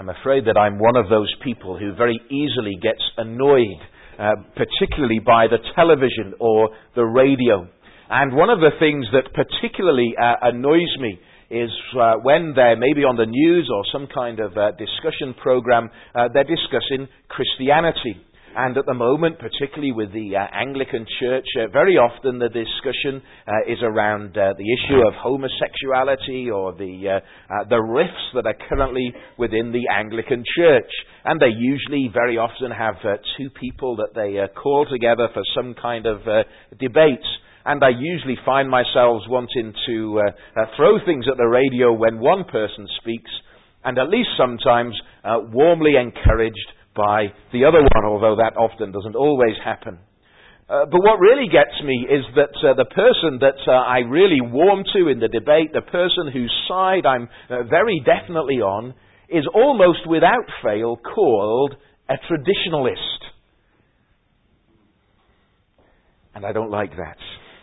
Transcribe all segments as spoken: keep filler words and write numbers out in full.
I'm afraid that I'm one of those people who very easily gets annoyed, uh, particularly by the television or the radio. And one of the things that particularly uh, annoys me is uh, when they're maybe on the news or some kind of uh, discussion program, uh, they're discussing Christianity. And at the moment, particularly with the uh, Anglican Church, uh, very often the discussion uh, is around uh, the issue of homosexuality or the uh, uh, the rifts that are currently within the Anglican Church. And they usually very often have uh, two people that they uh, call together for some kind of uh, debate. And I usually find myself wanting to uh, uh, throw things at the radio when one person speaks, and at least sometimes uh, warmly encouraged by the other one, although that often doesn't always happen. Uh, but what really gets me is that uh, the person that uh, I really warm to in the debate, the person whose side I'm uh, very definitely on, is almost without fail called a traditionalist. And I don't like that.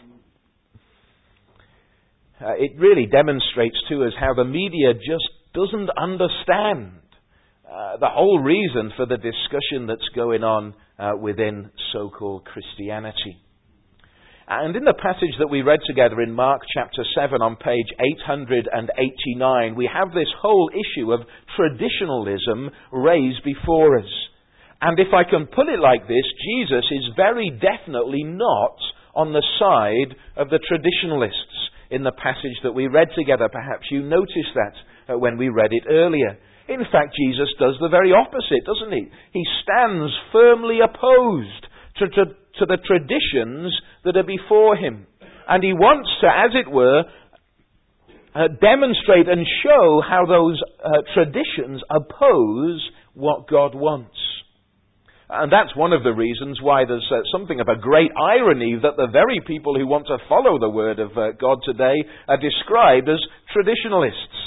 Uh, it really demonstrates to us how the media just doesn't understand uh, the whole reason for the discussion that's going on uh, within so-called Christianity. And in the passage that we read together in Mark chapter seven on page eight hundred eighty-nine, we have this whole issue of traditionalism raised before us. And if I can put it like this, Jesus is very definitely not on the side of the traditionalists. In the passage that we read together, perhaps you noticed that uh, when we read it earlier. In fact, Jesus does the very opposite, doesn't he? He stands firmly opposed to, to, to the traditions that are before him. And he wants to, as it were, uh, demonstrate and show how those uh, traditions oppose what God wants. And that's one of the reasons why there's uh, something of a great irony that the very people who want to follow the Word of uh, God today are described as traditionalists.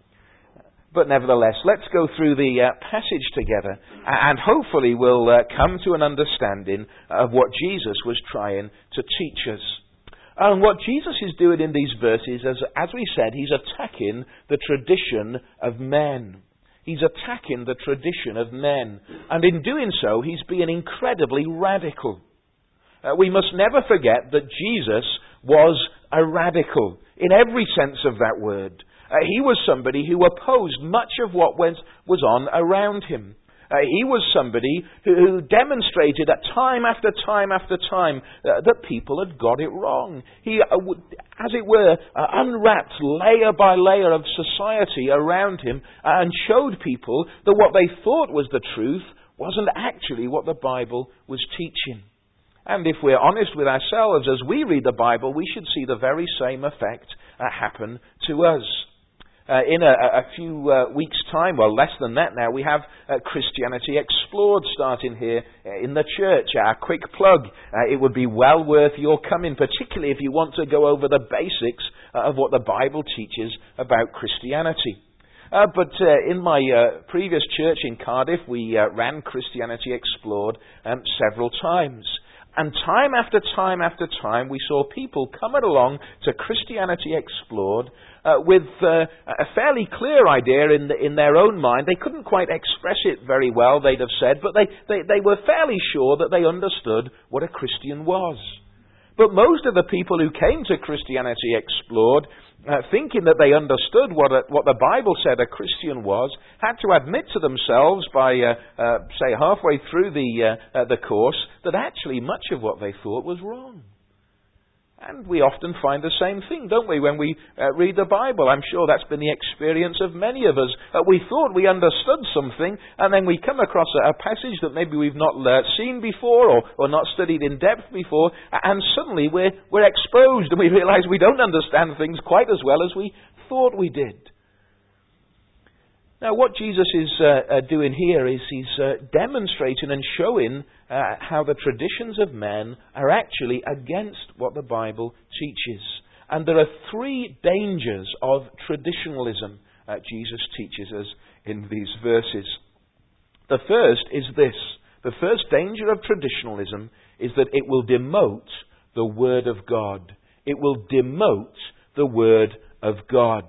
But nevertheless, let's go through the uh, passage together, and hopefully we'll uh, come to an understanding of what Jesus was trying to teach us. And what Jesus is doing in these verses, as, as we said, he's attacking the tradition of men. He's attacking the tradition of men. And in doing so, he's being incredibly radical. Uh, we must never forget that Jesus was a radical, in every sense of that word. Uh, he was somebody who opposed much of what went, was on around him. Uh, he was somebody who, who demonstrated that time after time after time uh, that people had got it wrong. He, uh, w- as it were, uh, unwrapped layer by layer of society around him uh, and showed people that what they thought was the truth wasn't actually what the Bible was teaching. And if we're honest with ourselves, as we read the Bible, we should see the very same effect uh, happen to us. Uh, in a, a few uh, weeks' time, well, less than that now, we have uh, Christianity Explored starting here in the church. Our quick plug. Uh, it would be well worth your coming, particularly if you want to go over the basics uh, of what the Bible teaches about Christianity. Uh, but uh, in my uh, previous church in Cardiff, we uh, ran Christianity Explored um, several times. And time after time after time, we saw people coming along to Christianity Explored uh, with uh, a fairly clear idea in the, in their own mind. They couldn't quite express it very well, they'd have said, but they, they, they were fairly sure that they understood what a Christian was. But most of the people who came to Christianity Explored, uh, thinking that they understood what a, what the Bible said a Christian was, had to admit to themselves by, uh, uh, say, halfway through the uh, uh, the course, that actually much of what they thought was wrong. And we often find the same thing, don't we, when we uh, read the Bible? I'm sure that's been the experience of many of us. Uh, we thought we understood something, and then we come across a, a passage that maybe we've not uh, seen before or, or not studied in depth before, and suddenly we're, we're exposed and we realize we don't understand things quite as well as we thought we did. Now, what Jesus is uh, uh, doing here is he's uh, demonstrating and showing uh, how the traditions of men are actually against what the Bible teaches. And there are three dangers of traditionalism uh, Jesus teaches us in these verses. The first is this. The first danger of traditionalism is that it will demote the Word of God. It will demote the Word of God.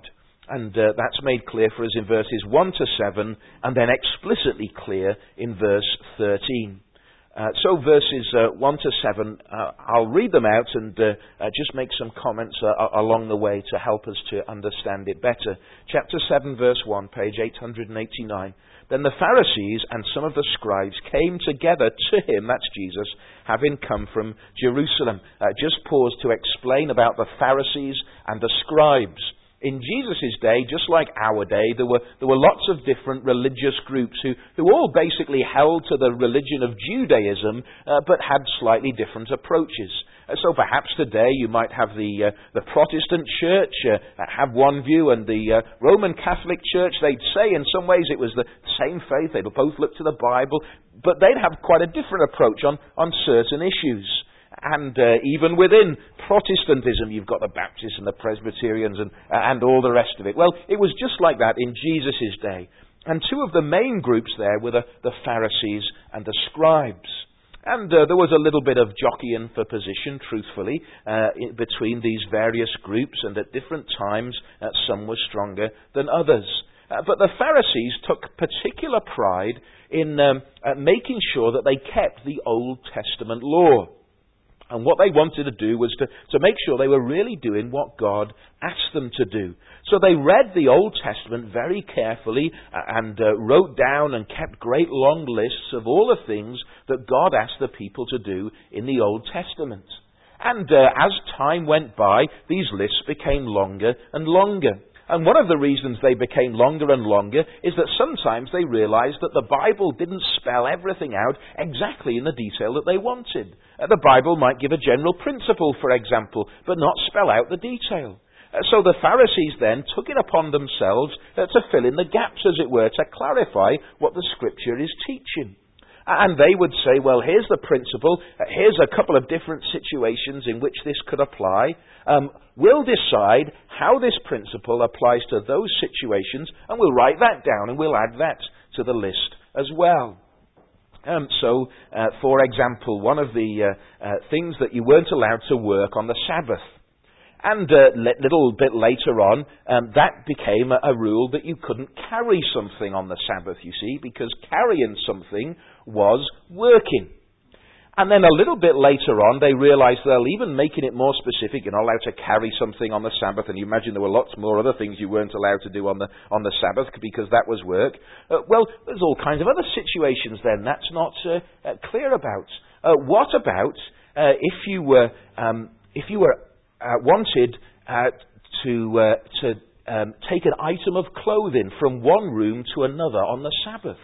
And uh, that's made clear for us in verses one to seven, and then explicitly clear in verse thirteen. Uh, so verses uh, one to seven, uh, I'll read them out and uh, uh, just make some comments uh, along the way to help us to understand it better. Chapter seven, verse one, page eight hundred eighty-nine. Then the Pharisees and some of the scribes came together to him, that's Jesus, having come from Jerusalem. Uh, just pause to explain about the Pharisees and the scribes. In Jesus' day, just like our day, there were there were lots of different religious groups who, who all basically held to the religion of Judaism, uh, but had slightly different approaches. Uh, so perhaps today you might have the uh, the Protestant church uh, have one view, and the uh, Roman Catholic Church, they'd say in some ways it was the same faith, they'd both look to the Bible, but they'd have quite a different approach on, on certain issues. And uh, even within Protestantism, you've got the Baptists and the Presbyterians and, uh, and all the rest of it. Well, it was just like that in Jesus' day. And two of the main groups there were the, the Pharisees and the scribes. And uh, there was a little bit of jockeying for position, truthfully, uh, in between these various groups, and at different times uh, some were stronger than others. Uh, but the Pharisees took particular pride in um, uh, making sure that they kept the Old Testament law. And what they wanted to do was to, to make sure they were really doing what God asked them to do. So they read the Old Testament very carefully and uh, wrote down and kept great long lists of all the things that God asked the people to do in the Old Testament. And uh, as time went by, these lists became longer and longer. And one of the reasons they became longer and longer is that sometimes they realized that the Bible didn't spell everything out exactly in the detail that they wanted. Uh, the Bible might give a general principle, for example, but not spell out the detail. Uh, so the Pharisees then took it upon themselves uh, to fill in the gaps, as it were, to clarify what the Scripture is teaching. And they would say, well, here's the principle, here's a couple of different situations in which this could apply. Um, we'll decide how this principle applies to those situations, and we'll write that down, and we'll add that to the list as well. Um, so, uh, for example, one of the uh, uh, things that you weren't allowed to work on the Sabbath. And a uh, little bit later on, um, that became a, a rule that you couldn't carry something on the Sabbath, you see, because carrying something was working. And then a little bit later on, they realized, well, even making it more specific, you're not allowed to carry something on the Sabbath, and you imagine there were lots more other things you weren't allowed to do on the on the Sabbath because that was work. Uh, well, there's all kinds of other situations then that's not uh, uh, clear about. Uh, what about uh, if you were um, if you were Uh, wanted uh, to uh, to um, take an item of clothing from one room to another on the Sabbath?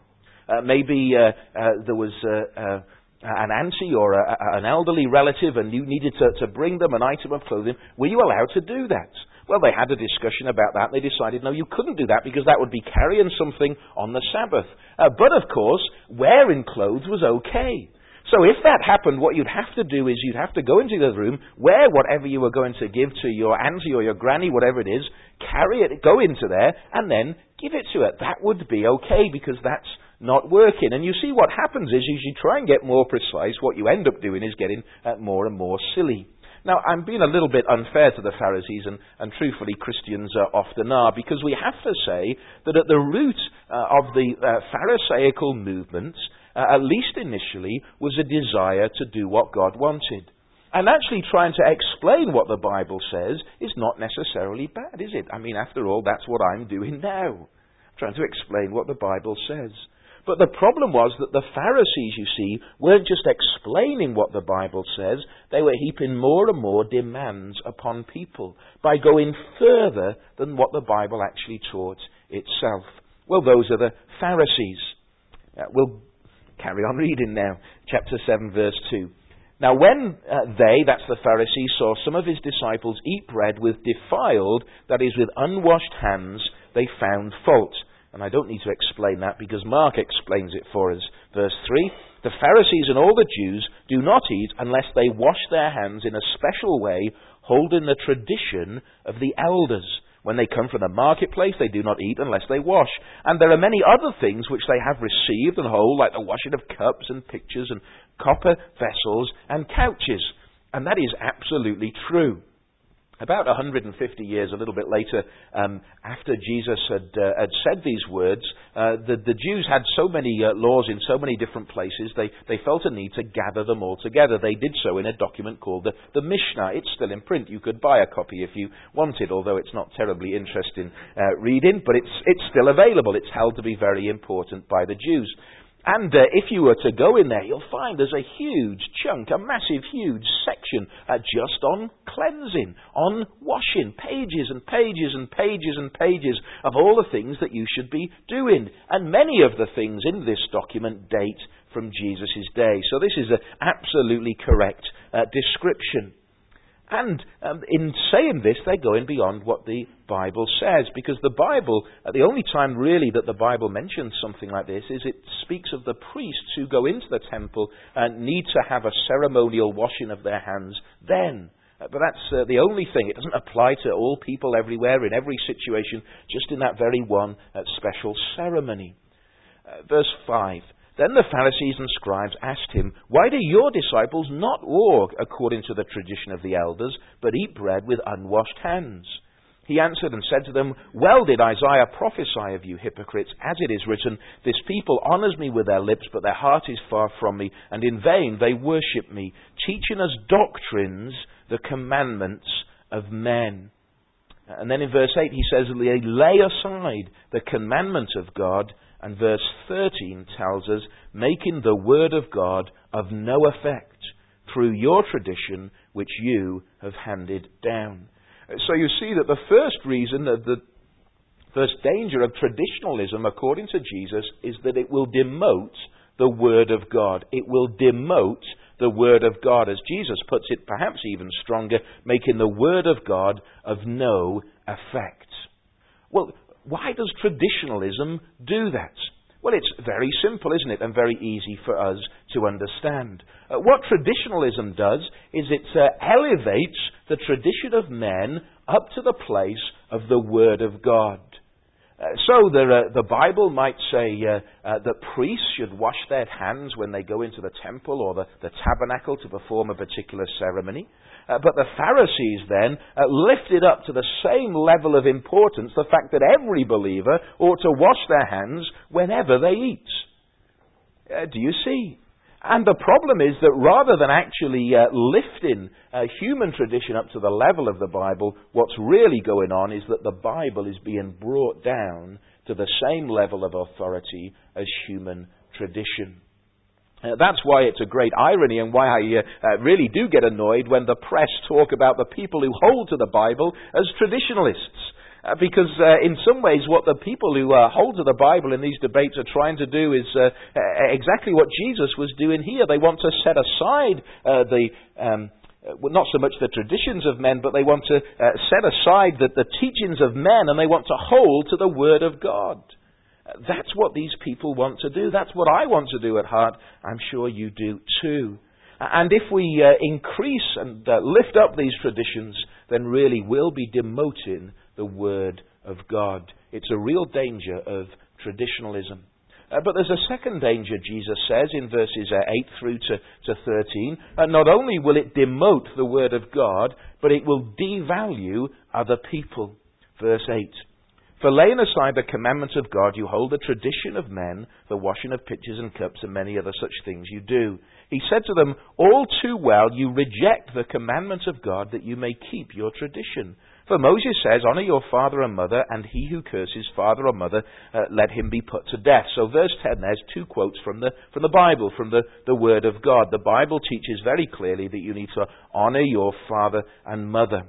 Uh, maybe uh, uh, there was uh, uh, an auntie or a, a, an elderly relative, and you needed to, to bring them an item of clothing. Were you allowed to do that? Well, they had a discussion about that, and they decided, no, you couldn't do that because that would be carrying something on the Sabbath. Uh, but, of course, wearing clothes was okay. So if that happened, what you'd have to do is you'd have to go into the room, wear whatever you were going to give to your auntie or your granny, whatever it is, carry it, go into there, and then give it to her. That would be okay because that's not working. And you see what happens is as you try and get more precise, what you end up doing is getting uh, more and more silly. Now, I'm being a little bit unfair to the Pharisees, and, and truthfully Christians uh, often are, because we have to say that at the root uh, of the uh, Pharisaical movement, Uh, at least initially, was a desire to do what God wanted. And actually trying to explain what the Bible says is not necessarily bad, is it? I mean, after all, that's what I'm doing now. Trying to explain what the Bible says. But the problem was that the Pharisees, you see, weren't just explaining what the Bible says, they were heaping more and more demands upon people by going further than what the Bible actually taught itself. Well, those are the Pharisees. Uh, we'll carry on reading now. Chapter seven, verse two. Now when uh, they, that's the Pharisees, saw some of his disciples eat bread with defiled, that is, with unwashed hands, they found fault. And I don't need to explain that because Mark explains it for us. Verse three, the Pharisees and all the Jews do not eat unless they wash their hands in a special way, holding the tradition of the elders. When they come from the marketplace, they do not eat unless they wash. And there are many other things which they have received and hold, like the washing of cups and pitchers and copper vessels and couches. And that is absolutely true. About one hundred fifty years, a little bit later, um, after Jesus had, uh, had said these words, uh, the, the Jews had so many uh, laws in so many different places, they, they felt a need to gather them all together. They did so in a document called the, the Mishnah. It's still in print. You could buy a copy if you wanted, although it's not terribly interesting uh, reading, but it's, it's still available. It's held to be very important by the Jews. And uh, if you were to go in there, you'll find there's a huge chunk, a massive, huge section uh, just on cleansing, on washing, pages and pages and pages and pages of all the things that you should be doing. And many of the things in this document date from Jesus' day. So this is an absolutely correct uh, description. And um, in saying this, they're going beyond what the Bible says, because the Bible, uh, the only time really that the Bible mentions something like this is it speaks of the priests who go into the temple and need to have a ceremonial washing of their hands then. Uh, but that's uh, the only thing. It doesn't apply to all people everywhere, in every situation, just in that very one uh, special ceremony. Uh, verse five. Then the Pharisees and scribes asked him, "Why do your disciples not walk according to the tradition of the elders, but eat bread with unwashed hands?" He answered and said to them, "Well did Isaiah prophesy of you hypocrites, as it is written, 'This people honours me with their lips, but their heart is far from me, and in vain they worship me, teaching as doctrines the commandments of men.'" And then in verse eight he says, "They lay aside the commandment of God," and verse thirteen tells us, "making the word of God of no effect through your tradition which you have handed down." So you see that the first reason, that the first danger of traditionalism, according to Jesus, is that it will demote the word of God. It will demote the word of God, as Jesus puts it, perhaps even stronger, making the word of God of no effect. Well, why does traditionalism do that? Well, it's very simple, isn't it? And very easy for us to understand. Uh, what traditionalism does is it uh, elevates the tradition of men up to the place of the Word of God. Uh, so the, uh, the Bible might say uh, uh, that priests should wash their hands when they go into the temple or the, the tabernacle to perform a particular ceremony. Uh, but the Pharisees then uh, lifted up to the same level of importance the fact that every believer ought to wash their hands whenever they eat. Uh, do you see? And the problem is that rather than actually uh, lifting uh, human tradition up to the level of the Bible, what's really going on is that the Bible is being brought down to the same level of authority as human tradition. Uh, that's why it's a great irony, and why I uh, uh, really do get annoyed when the press talk about the people who hold to the Bible as traditionalists. Uh, because uh, in some ways what the people who uh, hold to the Bible in these debates are trying to do is uh, uh, exactly what Jesus was doing here. They want to set aside uh, the... Um, well, not so much the traditions of men, but they want to uh, set aside the, the teachings of men, and they want to hold to the Word of God. That's what these people want to do. That's what I want to do at heart. I'm sure you do too. And if we uh, increase and uh, lift up these traditions, then really we'll be demoting the Word of God. It's a real danger of traditionalism. Uh, but there's a second danger, Jesus says, in verses uh, eight through to, to thirteen. Uh, not only will it demote the Word of God, but it will devalue other people. Verse eight. "For laying aside the commandment of God, you hold the tradition of men, the washing of pitchers and cups, and many other such things you do." He said to them, "All too well you reject the commandment of God that you may keep your tradition. For Moses says, 'Honour your father and mother, and he who curses father or mother, uh, let him be put to death.'" So verse ten, there's two quotes from the from the Bible, from the, the Word of God. The Bible teaches very clearly that you need to honour your father and mother.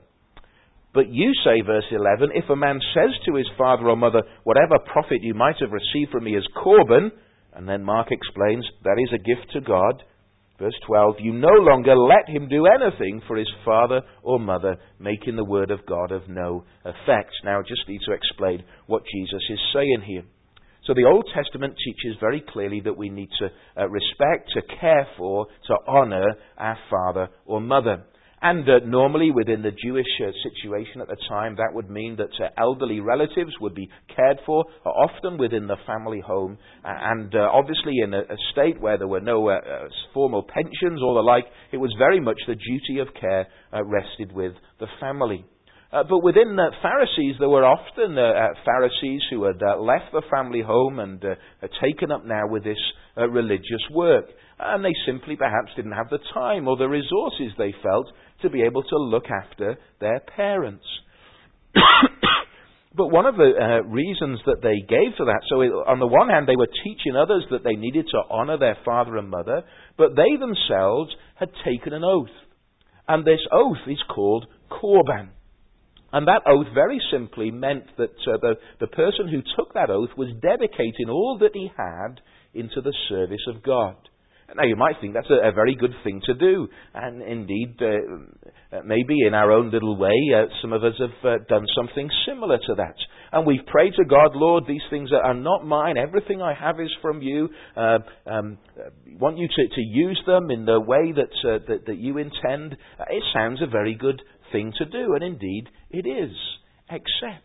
"But you say," verse eleven, "if a man says to his father or mother, 'Whatever profit you might have received from me is Corban,'" and then Mark explains, "that is a gift to God." Verse twelve, "You no longer let him do anything for his father or mother, making the word of God of no effect." Now, I just need to explain what Jesus is saying here. So the Old Testament teaches very clearly that we need to uh, respect, to care for, to honour our father or mother. And uh, normally within the Jewish uh, situation at the time, that would mean that uh, elderly relatives would be cared for, uh, often within the family home. Uh, and uh, obviously in a, a state where there were no uh, uh, formal pensions or the like, it was very much the duty of care uh, rested with the family. Uh, but within the Pharisees, there were often uh, uh, Pharisees who had uh, left the family home and uh, had taken up now with this uh, religious work. And they simply perhaps didn't have the time or the resources, they felt, to be able to look after their parents. But one of the uh, reasons that they gave for that, so it, on the one hand they were teaching others that they needed to honour their father and mother, but they themselves had taken an oath. And this oath is called Korban. And that oath very simply meant that uh, the, the person who took that oath was dedicating all that he had into the service of God. Now you might think that's a, a very good thing to do, and indeed uh, maybe in our own little way uh, some of us have uh, done something similar to that. And we've prayed to God, Lord, these things are not mine, everything I have is from you. Uh, um, I want you to, to use them in the way that, uh, that, that you intend. Uh, it sounds a very good thing to do, and indeed it is, except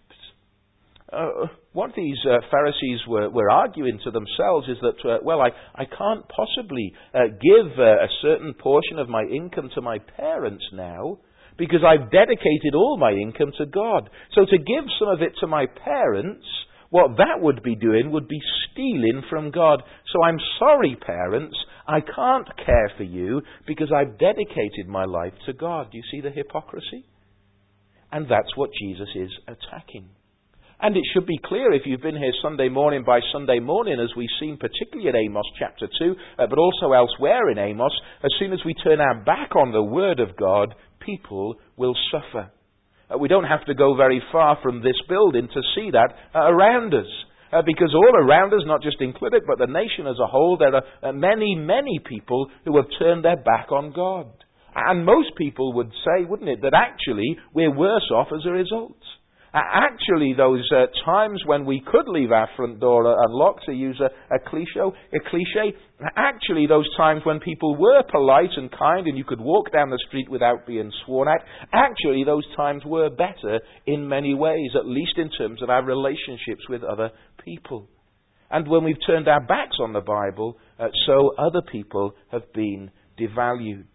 Uh, what these uh, Pharisees were, were arguing to themselves is that, uh, well, I, I can't possibly uh, give uh, a certain portion of my income to my parents now because I've dedicated all my income to God. So to give some of it to my parents, what that would be doing would be stealing from God. So I'm sorry, parents, I can't care for you because I've dedicated my life to God. Do you see the hypocrisy? And that's what Jesus is attacking. And it should be clear, if you've been here Sunday morning by Sunday morning, as we've seen particularly in Amos chapter two, uh, but also elsewhere in Amos, as soon as we turn our back on the Word of God, people will suffer. Uh, we don't have to go very far from this building to see that uh, around us. Uh, because all around us, not just in Clinic, but the nation as a whole, there are uh, many, many people who have turned their back on God. And most people would say, wouldn't it, that actually we're worse off as a result. Actually, those uh, times when we could leave our front door unlocked, to use a, a cliche, a cliche, actually those times when people were polite and kind and you could walk down the street without being sworn at, actually those times were better in many ways, at least in terms of our relationships with other people. And when we've turned our backs on the Bible, uh, so other people have been devalued.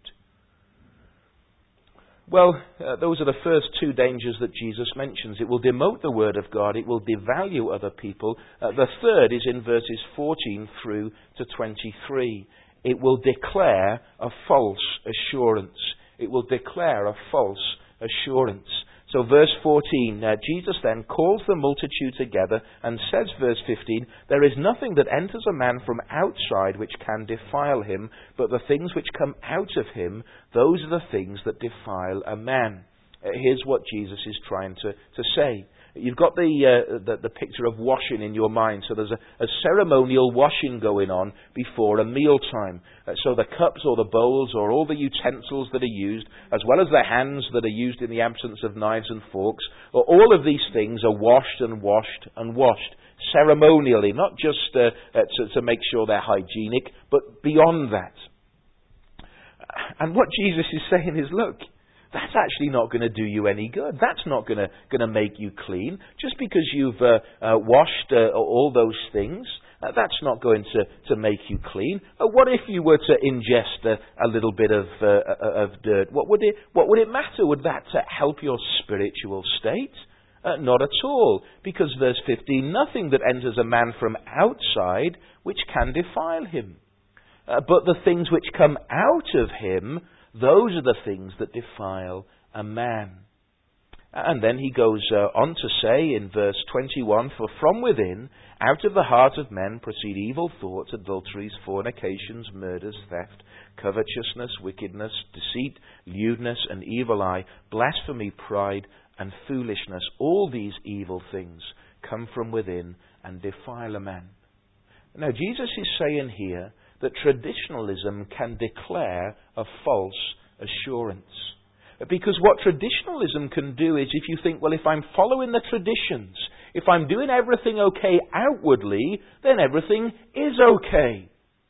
Well, uh, those are the first two dangers that Jesus mentions. It will demote the Word of God. It will devalue other people. Uh, the third is in verses fourteen through to twenty-three. It will declare a false assurance. It will declare a false assurance. So verse fourteen, uh, Jesus then calls the multitude together and says, verse fifteen, there is nothing that enters a man from outside which can defile him, but the things which come out of him, those are the things that defile a man. Uh, here's what Jesus is trying to, to say. You've got the, uh, the the picture of washing in your mind. So there's a, a ceremonial washing going on before a mealtime. Uh, so the cups or the bowls or all the utensils that are used, as well as the hands that are used in the absence of knives and forks, all of these things are washed and washed and washed. Ceremonially, not just uh, uh, to, to make sure they're hygienic, but beyond that. And what Jesus is saying is, look, that's actually not going to do you any good. That's not going to going to make you clean. Just because you've uh, uh, washed uh, all those things, uh, that's not going to, to make you clean. Uh, what if you were to ingest a, a little bit of uh, of dirt? What would it What would it matter? Would that uh, help your spiritual state? Uh, not at all. Because verse fifteen, nothing that enters a man from outside which can defile him. Uh, but the things which come out of him, those are the things that defile a man. And then he goes uh, on to say in verse twenty-one, for from within, out of the heart of men proceed evil thoughts, adulteries, fornications, murders, theft, covetousness, wickedness, deceit, lewdness, and evil eye, blasphemy, pride, and foolishness. All these evil things come from within and defile a man. Now Jesus is saying here that traditionalism can declare a false assurance. Because what traditionalism can do is, if you think, well, if I'm following the traditions, if I'm doing everything okay outwardly, then everything is okay.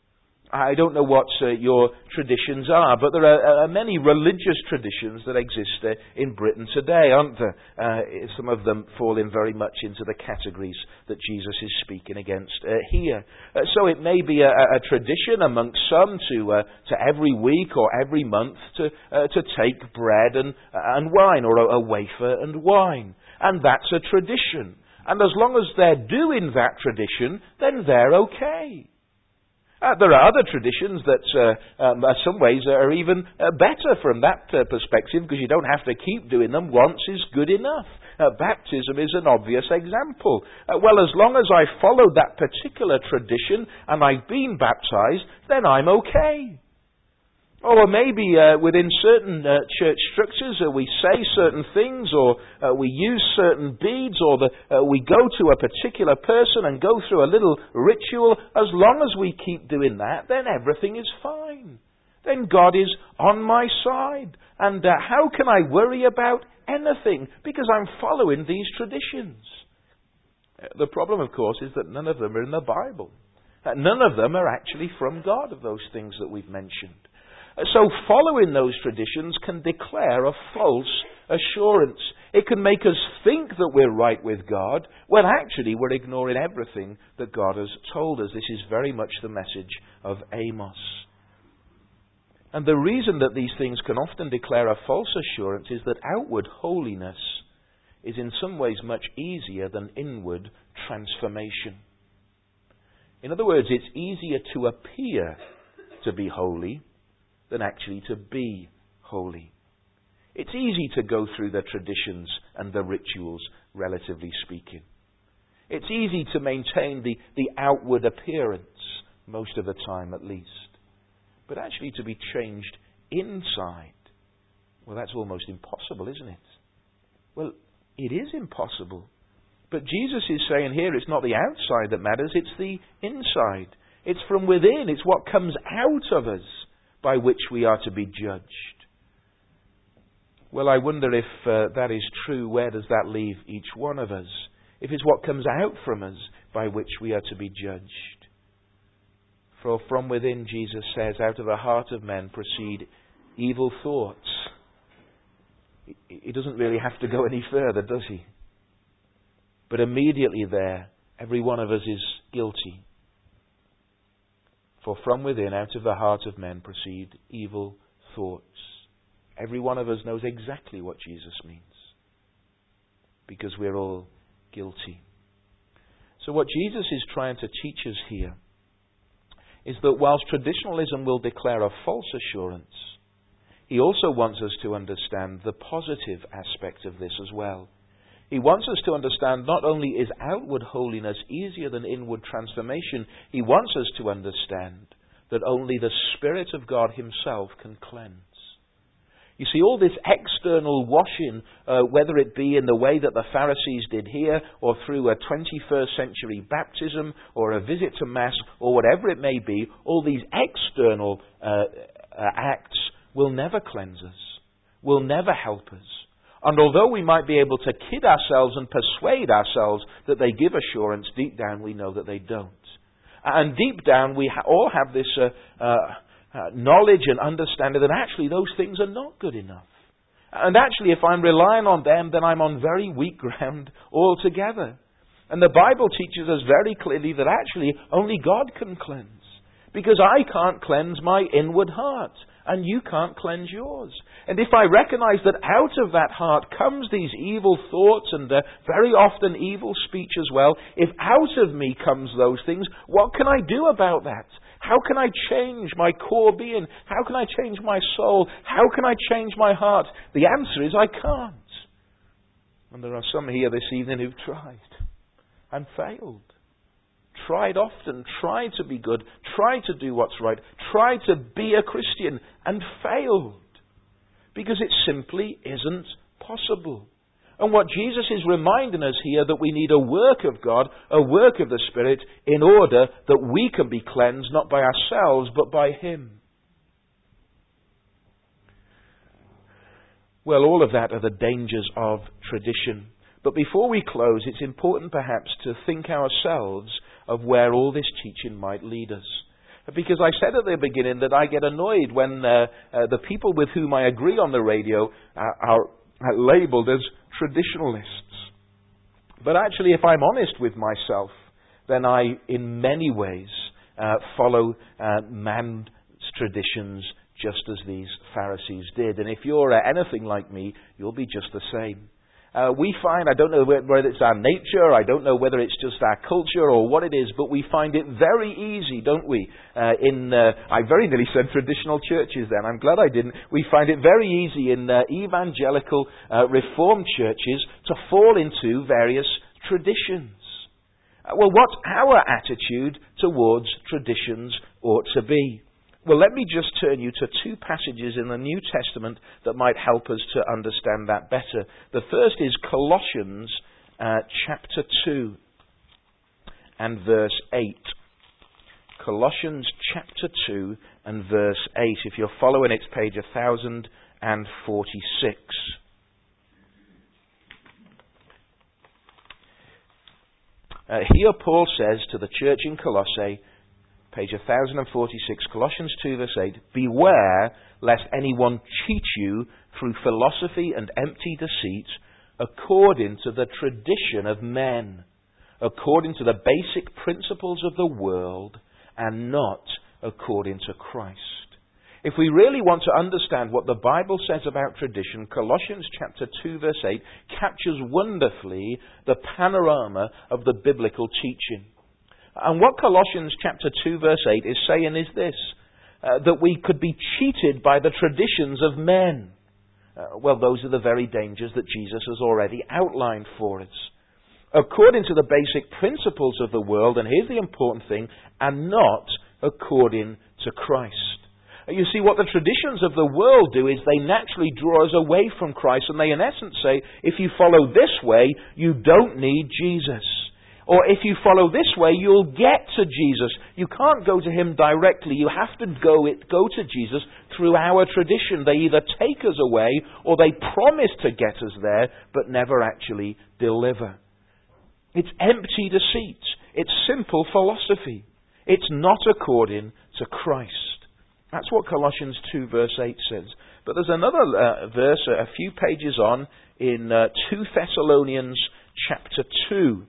I don't know what uh, your traditions are, but there are uh, many religious traditions that exist uh, in Britain today, aren't there? Uh, some of them fall in very much into the categories that Jesus is speaking against uh, here. Uh, so it may be a, a tradition amongst some to uh, to every week or every month to uh, to take bread and and wine, or a, a wafer and wine, and that's a tradition. And as long as they're doing that tradition, then they're okay. Uh, there are other traditions that, uh, um, in some ways, are even uh, better from that uh, perspective, because you don't have to keep doing them. Once is good enough. Uh, baptism is an obvious example. Uh, well, as long as I follow that particular tradition and I've been baptized, then I'm okay. Or maybe uh, within certain uh, church structures uh, we say certain things, or uh, we use certain beads, or the, uh, we go to a particular person and go through a little ritual. As long as we keep doing that, then everything is fine. Then God is on my side. And uh, how can I worry about anything? Because I'm following these traditions. Uh, the problem, of course, is that none of them are in the Bible. Uh, none of them are actually from God, of those things that we've mentioned. So following those traditions can declare a false assurance. It can make us think that we're right with God, when actually we're ignoring everything that God has told us. This is very much the message of Amos. And the reason that these things can often declare a false assurance is that outward holiness is in some ways much easier than inward transformation. In other words, it's easier to appear to be holy than actually to be holy. It's easy to go through the traditions and the rituals, relatively speaking. It's easy to maintain the, the outward appearance, most of the time at least. But actually to be changed inside, well, that's almost impossible, isn't it? Well, it is impossible. But Jesus is saying here it's not the outside that matters, it's the inside. It's from within, it's what comes out of us by which we are to be judged. Well, I wonder if uh, that is true, where does that leave each one of us? If it's what comes out from us by which we are to be judged. For from within, Jesus says, out of the heart of men proceed evil thoughts. He doesn't really have to go any further, does he? But immediately there, every one of us is guilty. For from within, out of the heart of men, proceed evil thoughts. Every one of us knows exactly what Jesus means, because we're all guilty. So what Jesus is trying to teach us here is that whilst traditionalism will declare a false assurance, he also wants us to understand the positive aspect of this as well. He wants us to understand not only is outward holiness easier than inward transformation, he wants us to understand that only the Spirit of God himself can cleanse. You see, all this external washing, uh, whether it be in the way that the Pharisees did here, or through a twenty-first century baptism, or a visit to Mass, or whatever it may be, all these external uh, uh, acts will never cleanse us, will never help us. And although we might be able to kid ourselves and persuade ourselves that they give assurance, deep down we know that they don't. And deep down we ha- all have this uh, uh, uh, knowledge and understanding that actually those things are not good enough. And actually if I'm relying on them, then I'm on very weak ground altogether. And the Bible teaches us very clearly that actually only God can cleanse. Because I can't cleanse my inward heart, and you can't cleanse yours. And if I recognize that out of that heart comes these evil thoughts and uh, very often evil speech as well, if out of me comes those things, what can I do about that? How can I change my core being? How can I change my soul? How can I change my heart? The answer is I can't. And there are some here this evening who've tried and failed. Tried often, tried to be good, tried to do what's right, tried to be a Christian and failed. Because it simply isn't possible. And what Jesus is reminding us here, that we need a work of God, a work of the Spirit, in order that we can be cleansed, not by ourselves, but by Him. Well, all of that are the dangers of tradition. But before we close, it's important perhaps to think ourselves of where all this teaching might lead us. Because I said at the beginning that I get annoyed when uh, uh, the people with whom I agree on the radio are, are, are labelled as traditionalists. But actually, if I'm honest with myself, then I, in many ways, uh, follow uh, man's traditions just as these Pharisees did. And if you're uh, anything like me, you'll be just the same. Uh, we find, I don't know whether it's our nature, I don't know whether it's just our culture or what it is, but we find it very easy, don't we? Uh, in uh, I very nearly said traditional churches then, I'm glad I didn't. We find it very easy in uh, evangelical uh, Reformed churches to fall into various traditions. Uh, well, what our attitude towards traditions ought to be. Well, let me just turn you to two passages in the New Testament that might help us to understand that better. The first is Colossians uh, chapter two and verse eight. Colossians chapter two and verse eight. If you're following, it's page one thousand forty-six. Uh, here Paul says to the church in Colossae, page one thousand forty-six, Colossians two verse eight, "Beware lest anyone cheat you through philosophy and empty deceit, according to the tradition of men, according to the basic principles of the world, and not according to Christ." If we really want to understand what the Bible says about tradition, Colossians chapter two verse eight captures wonderfully the panorama of the biblical teaching. And what Colossians chapter two verse eight is saying is this, uh, that we could be cheated by the traditions of men. Uh, well, those are the very dangers that Jesus has already outlined for us. According to the basic principles of the world, and here's the important thing, and not according to Christ. You see, what the traditions of the world do is they naturally draw us away from Christ, and they in essence say, if you follow this way, you don't need Jesus. Or if you follow this way, you'll get to Jesus. You can't go to Him directly. You have to go it, go to Jesus through our tradition. They either take us away or they promise to get us there, but never actually deliver. It's empty deceit. It's simple philosophy. It's not according to Christ. That's what Colossians two verse eight says. But there's another uh, verse a few pages on in uh, Second Thessalonians chapter two.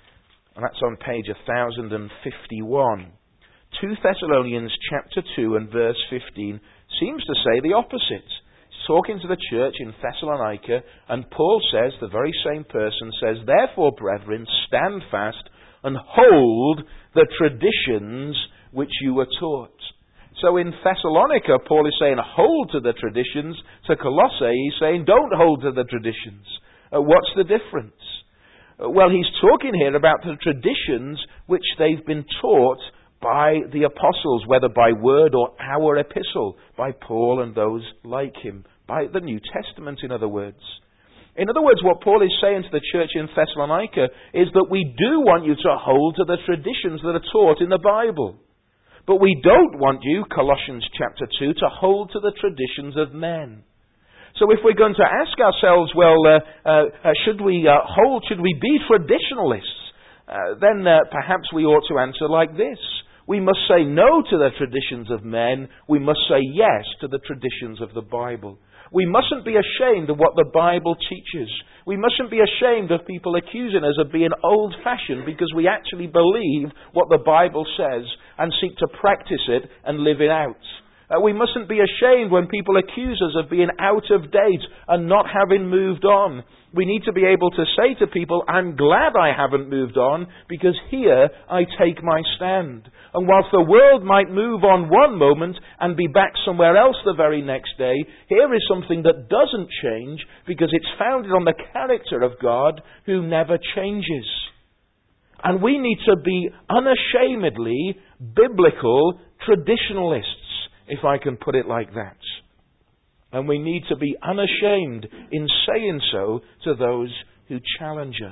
And that's on page one thousand fifty-one. Second Thessalonians chapter two and verse fifteen seems to say the opposite. He's talking to the church in Thessalonica, and Paul says, the very same person says, "Therefore, brethren, stand fast and hold the traditions which you were taught." So in Thessalonica, Paul is saying, hold to the traditions. To Colossae, he's saying, don't hold to the traditions. Uh, what's the difference? Uh, well, he's talking here about the traditions which they've been taught by the apostles, whether by word or our epistle, by Paul and those like him, by the New Testament, in other words. In other words, what Paul is saying to the church in Thessalonica is that we do want you to hold to the traditions that are taught in the Bible. But we don't want you, Colossians chapter two, to hold to the traditions of men. So if we're going to ask ourselves, well, uh, uh, uh, should we uh, hold, should we be traditionalists? Uh, then uh, perhaps we ought to answer like this. We must say no to the traditions of men. We must say yes to the traditions of the Bible. We mustn't be ashamed of what the Bible teaches. We mustn't be ashamed of people accusing us of being old-fashioned because we actually believe what the Bible says and seek to practice it and live it out. Uh, we mustn't be ashamed when people accuse us of being out of date and not having moved on. We need to be able to say to people, I'm glad I haven't moved on because here I take my stand. And whilst the world might move on one moment and be back somewhere else the very next day, here is something that doesn't change because it's founded on the character of God who never changes. And we need to be unashamedly biblical traditionalists, if I can put it like that. And we need to be unashamed in saying so to those who challenge us.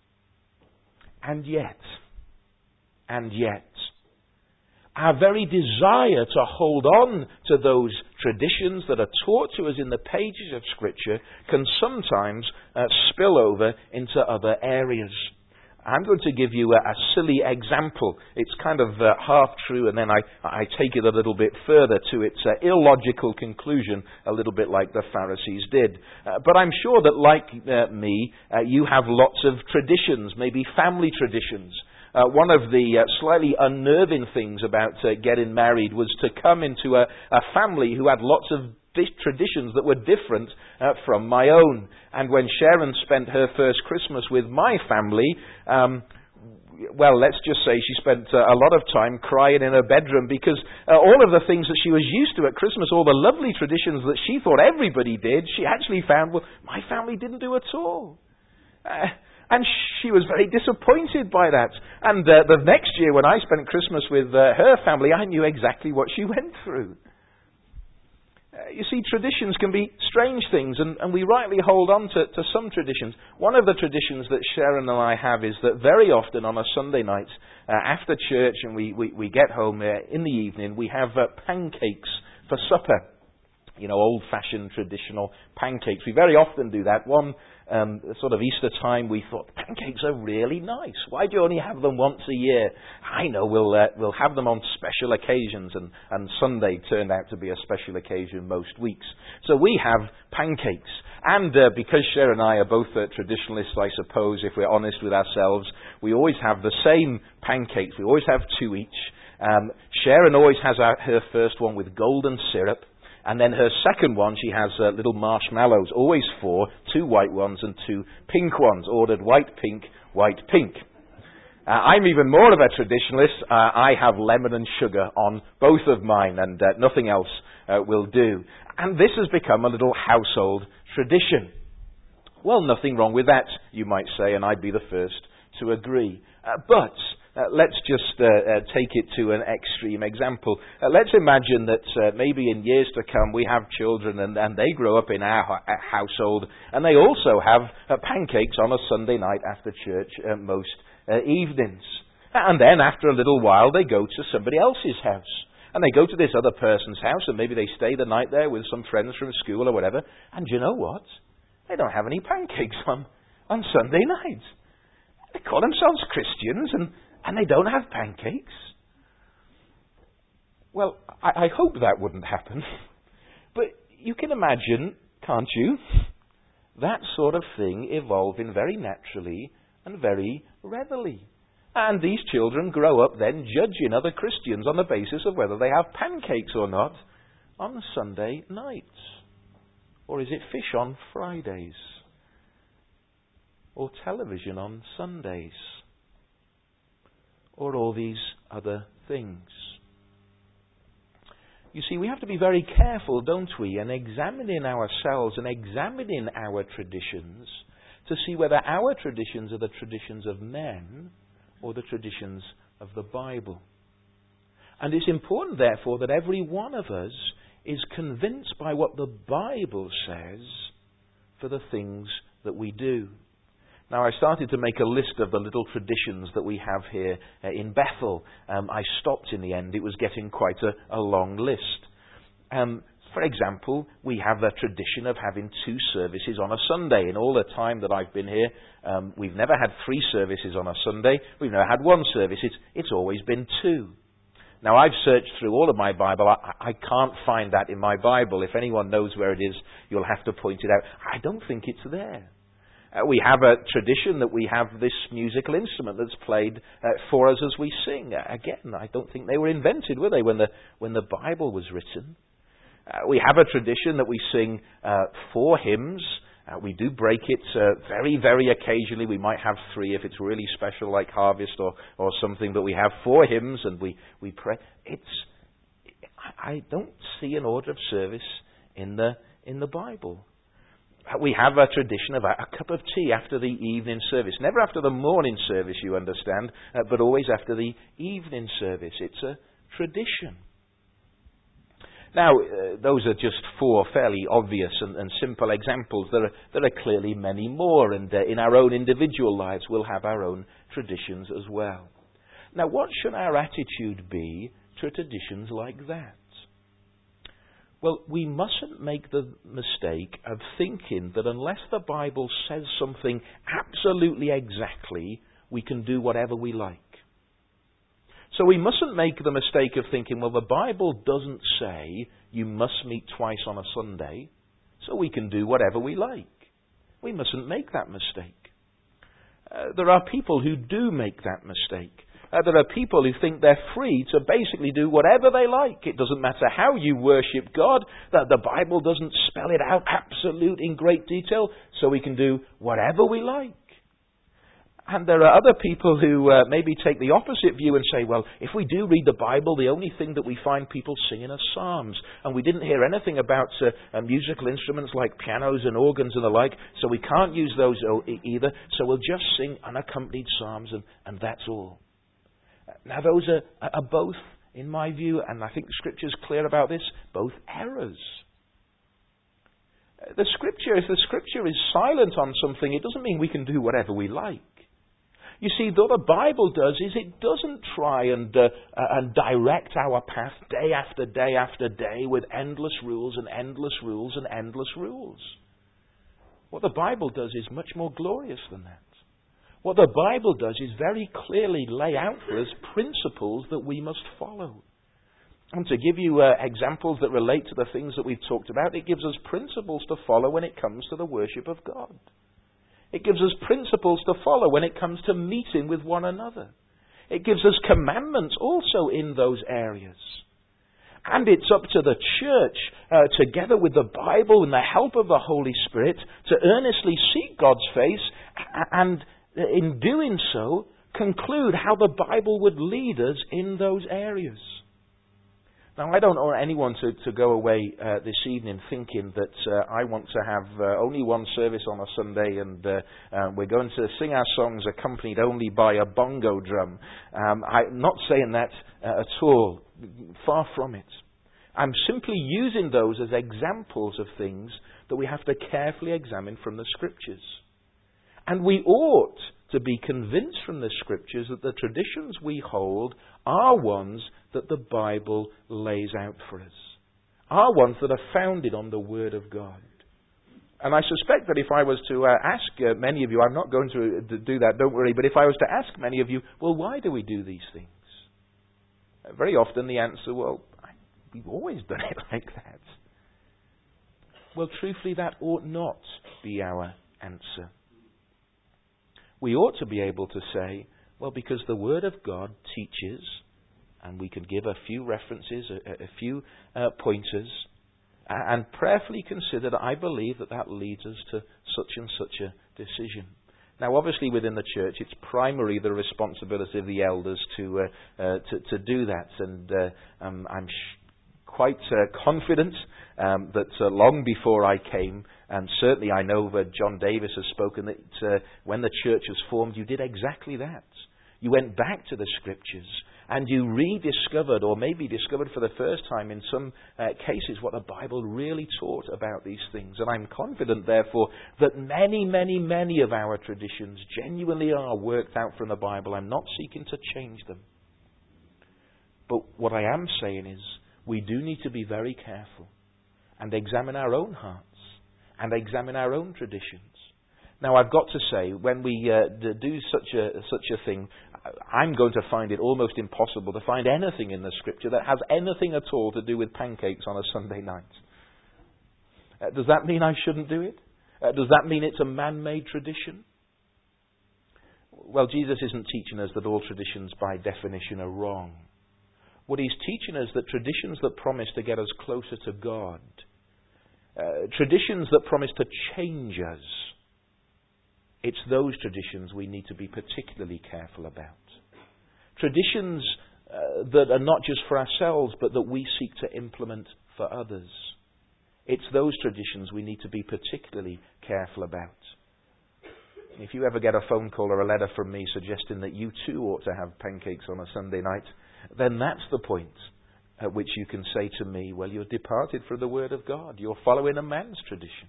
And yet, and yet, our very desire to hold on to those traditions that are taught to us in the pages of Scripture can sometimes uh, spill over into other areas. I'm going to give you a, a silly example. It's kind of uh, half true, and then I, I take it a little bit further to its uh, illogical conclusion, a little bit like the Pharisees did. Uh, but I'm sure that, like uh, me, uh, you have lots of traditions, maybe family traditions. Uh, one of the uh, slightly unnerving things about uh, getting married was to come into a, a family who had lots of traditions that were different uh, from my own. And when Sharon spent her first Christmas with my family, um, well, let's just say she spent uh, a lot of time crying in her bedroom because uh, all of the things that she was used to at Christmas, all the lovely traditions that she thought everybody did, she actually found, well, my family didn't do at all. Uh, and she was very disappointed by that. And uh, the next year when I spent Christmas with uh, her family, I knew exactly what she went through. Uh, you see, traditions can be strange things, and, and we rightly hold on to, to some traditions. One of the traditions that Sharon and I have is that very often on a Sunday night, uh, after church and we, we, we get home uh, in the evening, we have uh, pancakes for supper. You know, old-fashioned traditional pancakes. We very often do that. One um, sort of Easter time, we thought, pancakes are really nice. Why do you only have them once a year? I know, we'll uh, we'll have them on special occasions, and, and Sunday turned out to be a special occasion most weeks. So we have pancakes. And uh, because Cher and I are both uh, traditionalists, I suppose, if we're honest with ourselves, we always have the same pancakes. We always have two each. Um, Sharon always has our, her first one with golden syrup. And then her second one, she has uh, little marshmallows, always four, two white ones and two pink ones, ordered white, pink, white, pink. Uh, I'm even more of a traditionalist. Uh, I have lemon and sugar on both of mine, and uh, nothing else uh, will do. And this has become a little household tradition. Well, nothing wrong with that, you might say, and I'd be the first to agree. Uh, but uh, let's just uh, uh, take it to an extreme example. Uh, let's imagine that uh, maybe in years to come we have children and, and they grow up in our ha- household, and they also have uh, pancakes on a Sunday night after church uh, most uh, evenings. And then after a little while they go to somebody else's house. And they go to this other person's house, and maybe they stay the night there with some friends from school or whatever. And you know what? They don't have any pancakes on, on Sunday nights. They call themselves Christians, and, and they don't have pancakes. Well, I, I hope that wouldn't happen. But you can imagine, can't you, that sort of thing evolving very naturally and very readily. And these children grow up then judging other Christians on the basis of whether they have pancakes or not on Sunday nights. Or is it fish on Fridays? Or television on Sundays? Or all these other things? You see, we have to be very careful, don't we, in examining ourselves and examining our traditions to see whether our traditions are the traditions of men or the traditions of the Bible. And it's important, therefore, that every one of us is convinced by what the Bible says for the things that we do. Now, I started to make a list of the little traditions that we have here uh, in Bethel. Um, I stopped in the end. It was getting quite a, a long list. Um, for example, we have a tradition of having two services on a Sunday. In all the time that I've been here, um, we've never had three services on a Sunday. We've never had one service. It's, it's always been two. Now, I've searched through all of my Bible. I, I can't find that in my Bible. If anyone knows where it is, you'll have to point it out. I don't think it's there. Uh, we have a tradition that we have this musical instrument that's played uh, for us as we sing. Uh, again, I don't think they were invented, were they, when the when the Bible was written? Uh, we have a tradition that we sing uh, four hymns. Uh, we do break it uh, very, very occasionally. We might have three if it's really special, like Harvest or, or something. But we have four hymns and we, we pray. It's I don't see an order of service in the in the Bible. We have a tradition of a, a cup of tea after the evening service. Never after the morning service, you understand, uh, but always after the evening service. It's a tradition. Now, uh, those are just four fairly obvious and, and simple examples. There are, there are clearly many more, and uh, in our own individual lives we'll have our own traditions as well. Now, what should our attitude be to traditions like that? Well, we mustn't make the mistake of thinking that unless the Bible says something absolutely exactly, we can do whatever we like. So we mustn't make the mistake of thinking, well, the Bible doesn't say you must meet twice on a Sunday, so we can do whatever we like. We mustn't make that mistake. Uh, there are people who do make that mistake. Uh, there are people who think they're free to basically do whatever they like. It doesn't matter how you worship God, that the Bible doesn't spell it out absolute in great detail, so we can do whatever we like. And there are other people who uh, maybe take the opposite view and say, well, if we do read the Bible, the only thing that we find people singing are psalms. And we didn't hear anything about uh, uh, musical instruments like pianos and organs and the like, so we can't use those either, so we'll just sing unaccompanied psalms and, and that's all. Now those are, are both, in my view, and I think the Scripture's clear about this, both errors. The Scripture, if the Scripture is silent on something, it doesn't mean we can do whatever we like. You see, what the Bible does is it doesn't try and, uh, and direct our path day after day after day with endless rules and endless rules and endless rules. What the Bible does is much more glorious than that. What the Bible does is very clearly lay out for us principles that we must follow. And to give you uh, examples that relate to the things that we've talked about, it gives us principles to follow when it comes to the worship of God. It gives us principles to follow when it comes to meeting with one another. It gives us commandments also in those areas. And it's up to the church, uh, together with the Bible and the help of the Holy Spirit, to earnestly seek God's face and, in doing so, conclude how the Bible would lead us in those areas. Now, I don't want anyone to, to go away uh, this evening thinking that uh, I want to have uh, only one service on a Sunday and uh, uh, we're going to sing our songs accompanied only by a bongo drum. Um, I'm not saying that uh, at all. Far from it. I'm simply using those as examples of things that we have to carefully examine from the Scriptures. And we ought to be convinced from the Scriptures that the traditions we hold are ones that the Bible lays out for us, are ones that are founded on the Word of God. And I suspect that if I was to uh, ask uh, many of you, I'm not going to, to do that, don't worry, but if I was to ask many of you, well, why do we do these things? Uh, very often the answer, well, we've always done it like that. Well, truthfully, that ought not be our answer. We ought to be able to say, well, because the Word of God teaches, and we can give a few references, a, a few uh, pointers, and prayerfully consider that I believe that that leads us to such and such a decision. Now, obviously, within the church, it's primarily the responsibility of the elders to uh, uh, to, to do that, and uh, um, I'm sh- quite uh, confident um, that uh, long before I came, and certainly I know that John Davis has spoken that uh, when the church was formed, you did exactly that. You went back to the Scriptures and you rediscovered, or maybe discovered for the first time in some uh, cases, what the Bible really taught about these things. And I'm confident, therefore, that many, many, many of our traditions genuinely are worked out from the Bible. I'm not seeking to change them. But what I am saying is, we do need to be very careful and examine our own hearts and examine our own traditions. Now, I've got to say, when we uh, do such a such a thing, I'm going to find it almost impossible to find anything in the Scripture that has anything at all to do with pancakes on a Sunday night. Uh, does that mean I shouldn't do it? Uh, does that mean it's a man-made tradition? Well, Jesus isn't teaching us that all traditions by definition are wrong. What he's teaching us that traditions that promise to get us closer to God, uh, traditions that promise to change us, it's those traditions we need to be particularly careful about. Traditions uh, that are not just for ourselves, but that we seek to implement for others. It's those traditions we need to be particularly careful about. If you ever get a phone call or a letter from me suggesting that you too ought to have pancakes on a Sunday night, then that's the point at which you can say to me, well, you're departed from the Word of God. You're following a man's tradition.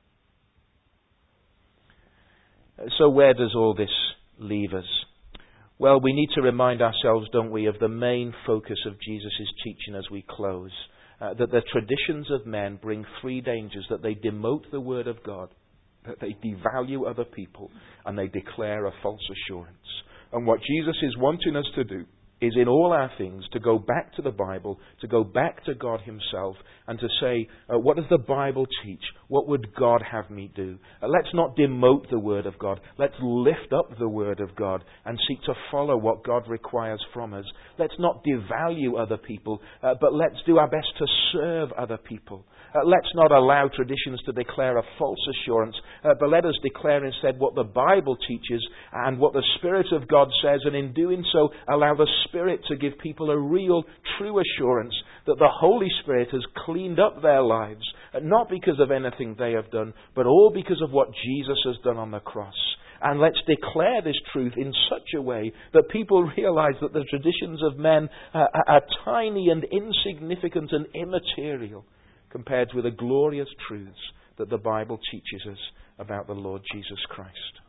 So where does all this leave us? Well, we need to remind ourselves, don't we, of the main focus of Jesus' teaching as we close. Uh, that the traditions of men bring three dangers: that they demote the Word of God, that they devalue other people, and they declare a false assurance. And what Jesus is wanting us to do is in all our things to go back to the Bible, to go back to God himself, and to say, uh, what does the Bible teach? What would God have me do? Uh, let's not demote the Word of God. Let's lift up the Word of God and seek to follow what God requires from us. Let's not devalue other people, uh, but let's do our best to serve other people. Uh, let's not allow traditions to declare a false assurance, uh, but let us declare instead what the Bible teaches and what the Spirit of God says, and in doing so, allow the Spirit to give people a real, true assurance that the Holy Spirit has cleaned up their lives, uh, not because of anything they have done, but all because of what Jesus has done on the cross. And let's declare this truth in such a way that people realize that the traditions of men uh, are tiny and insignificant and immaterial compared with the glorious truths that the Bible teaches us about the Lord Jesus Christ.